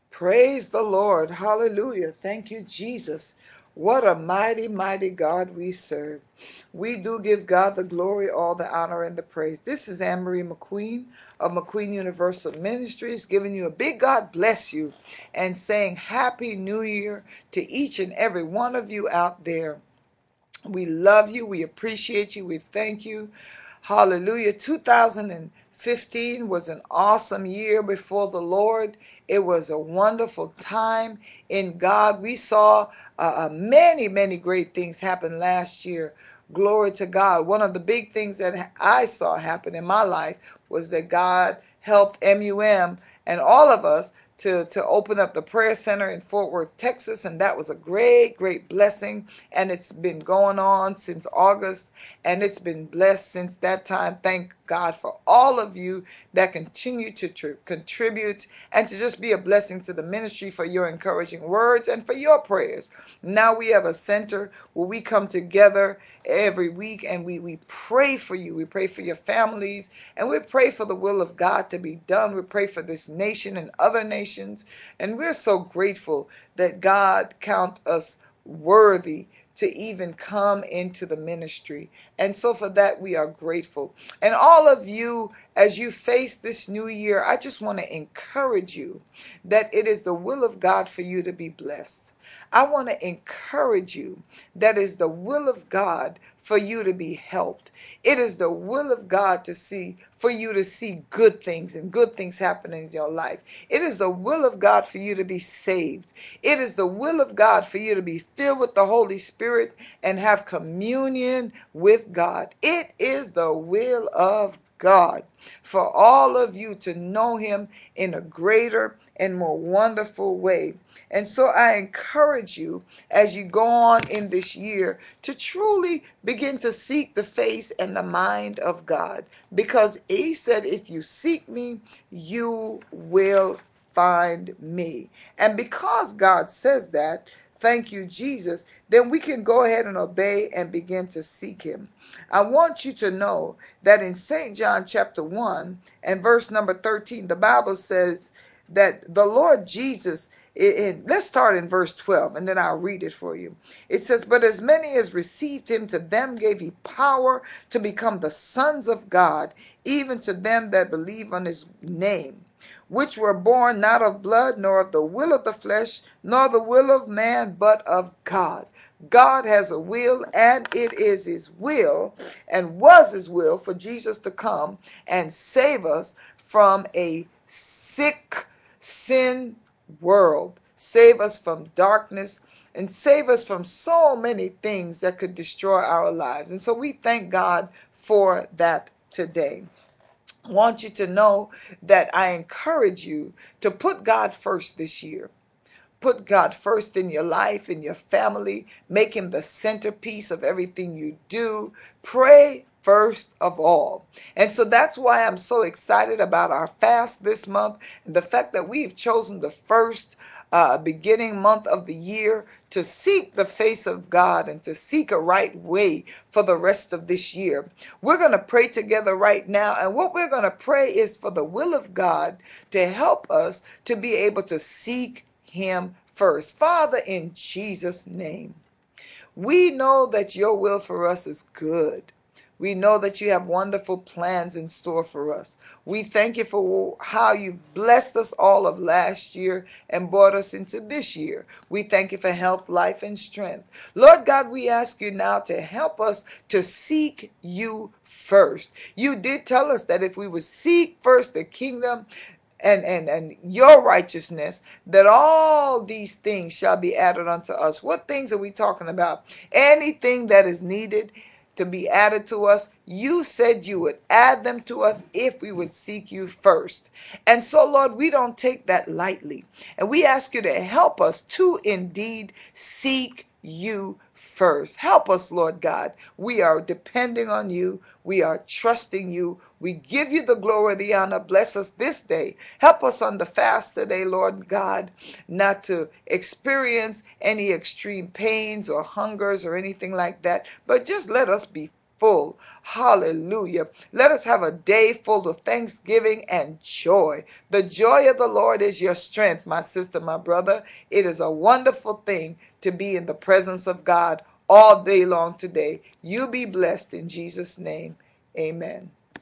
Praise the Lord. Hallelujah. Thank you, Jesus. What a mighty, mighty God we serve. We do give God the glory, all the honor, and the praise. This is Anne Marie McQueen of McQueen Universal Ministries giving you a big God bless you and saying Happy New Year to each and every one of you out there. We love you. We appreciate you. We thank you. Hallelujah. 2015 was an awesome year before the Lord. It was a wonderful time in God. We saw many, many great things happen last year. Glory to God. One of the big things that I saw happen in my life was that God helped MUM and all of us to open up the prayer center in Fort Worth, Texas, and that was a great, great blessing. And it's been going on since August, and it's been blessed since that time. Thank God for all of you that continue to contribute and to just be a blessing to the ministry, for your encouraging words and for your prayers. Now we have a center where we come together every week and we pray for you. We pray for your families, and we pray for the will of God to be done. We pray for this nation and other nations, and we're so grateful that God count us worthy to even come into the ministry. And so for that, we are grateful. And all of you, as you face this new year, I just want to encourage you that it is the will of God for you to be blessed. I want to encourage you that is the will of God for you to be helped. It is the will of God for you to see good things and good things happen in your life. It is the will of God for you to be saved. It is the will of God for you to be filled with the Holy Spirit and have communion with God. It is the will of God for all of you to know him in a greater and more wonderful way. And so I encourage you as you go on in this year to truly begin to seek the face and the mind of God, because he said, if you seek me, you will find me. And because God says that, thank you, Jesus, then we can go ahead and obey and begin to seek him. I want you to know that in St. John chapter 1 and verse number 13, the Bible says that the Lord Jesus, let's start in verse 12 and then I'll read it for you. It says, but as many as received him, to them gave he power to become the sons of God, even to them that believe on his name, which were born not of blood, nor of the will of the flesh, nor the will of man, but of God. God has a will, and it is his will, and was his will, for Jesus to come and save us from a sick, sin world. Save us from darkness and save us from so many things that could destroy our lives. And so we thank God for that today. I want you to know that I encourage you to put God first this year. Put God first in your life, in your family. Make him the centerpiece of everything you do. Pray first of all. And so that's why I'm so excited about our fast this month, and the fact that we've chosen the first beginning month of the year to seek the face of God and to seek a right way for the rest of this year. We're going to pray together right now, and what we're going to pray is for the will of God to help us to be able to seek him first. Father, in Jesus' name, we know that your will for us is good. We know that you have wonderful plans in store for us. We thank you for how you blessed us all of last year and brought us into this year. We thank you for health, life, and strength. Lord God, we ask you now to help us to seek you first. You did tell us that if we would seek first the kingdom and your righteousness, that all these things shall be added unto us. What things are we talking about? Anything that is needed to be added to us, you said you would add them to us if we would seek you first. And so, Lord, we don't take that lightly. And we ask you to help us to indeed seek you first. Help us, Lord God. We are depending on you. We are trusting you. We give you the glory, the honor. Bless us this day. Help us on the fast today, Lord God, not to experience any extreme pains or hungers or anything like that, but just let us be full. Hallelujah. Let us have a day full of thanksgiving and joy. The joy of the Lord is your strength, my sister, my brother. It is a wonderful thing to be in the presence of God all day long today. You be blessed in Jesus' name. Amen.